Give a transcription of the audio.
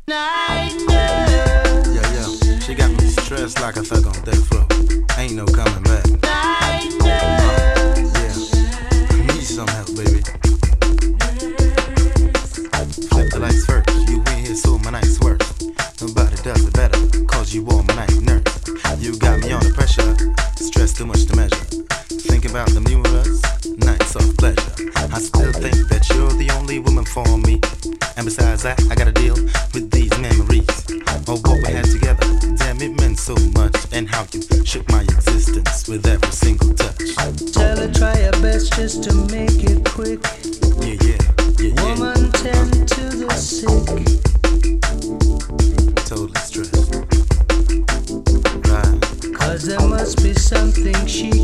Yeah, yeah, she got me stressed like a thug on death floor. Ain't no coming back. Yeah, I need some help, baby. Flip the lights first, you in here so my night's worse. Nobody does it better, cause you are my night nurse. You got me under pressure, stress too much to measure. Think about the numerous nights of pleasure. I still think that you're the only woman for me. And besides that, I gotta deal with these memories of what we had together. Damn, it meant so much. And how you shook my existence with every single touch. Tell her try your best just to make it quick. Yeah, yeah, yeah, yeah. Woman tend to the sick. Totally stressed. Right. Cause there must be something she